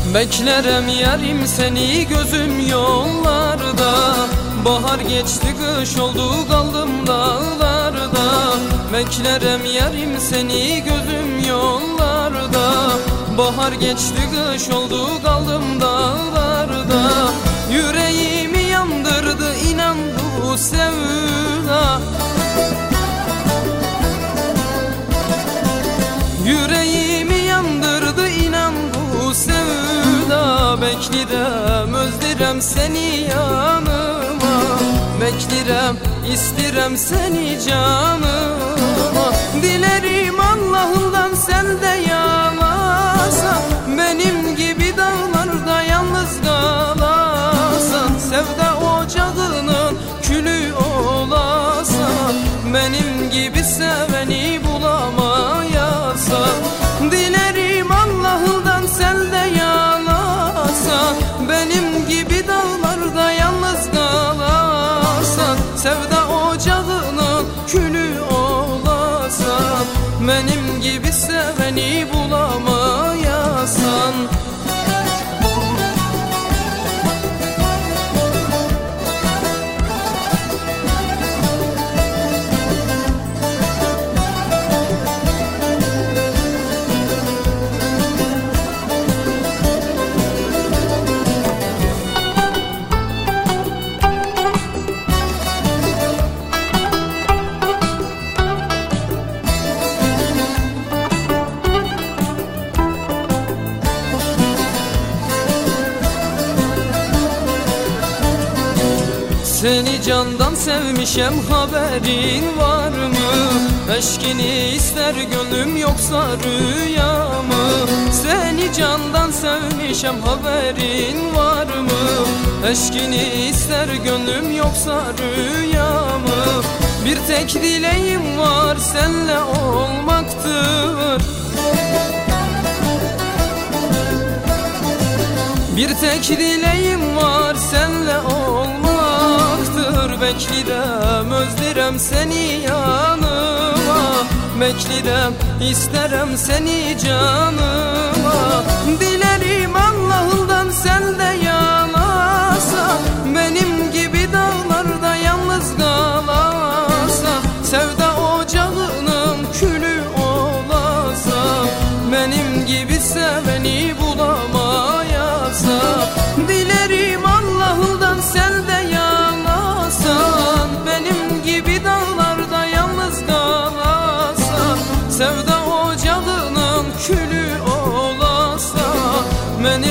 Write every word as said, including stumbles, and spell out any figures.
Beklerem yarim seni gözüm yollarda. Bahar geçti kış oldu kaldım dağlarda. Beklerem yarim seni gözüm yollarda. Bahar geçti kış oldu kaldım dağlarda. Yüreğimi yandırdı inan bu sevda. Yüreğimi yandırdı inan bu sevda. Beklerem özlerem seni yanıma. Beklerem istirem seni canıma. Dilerim Allah'ından sen de yanarsan. Benim gibi dağlarda yalnız kalasan. Sevda ocağının külü olasan. Benim gibi seveni bulamayasan. Dilerim Allah'ından sen de yanarsan. Benim gibi dağlarda yalnız kalasan. Sevda ocağının külü olasan. Benim gibi seveni bulamayasan. Seni candan sevmişem haberin var mı? Eşkini ister gönlüm yoksa rüya mı? Seni candan sevmişem haberin var mı? Eşkini ister gönlüm yoksa rüya mı? Bir tek dileğim var senle olmaktır. Bir tek dileğim var senle olmaktır. Beklerem özlerem seni yanıma. Beklerem isterem seni canıma. Dilerim Allah'ından sen de yanarsan. Benim gibi dağlarda yalnız kalasan. Sevda ocağının külü olasan. Benim gibi seveni bulamayasan. Dilerim Allah'ından sen de yanarsan. Benim gibi dağlarda yalnız kalasan. Sevda ocağının külü olasan. Benim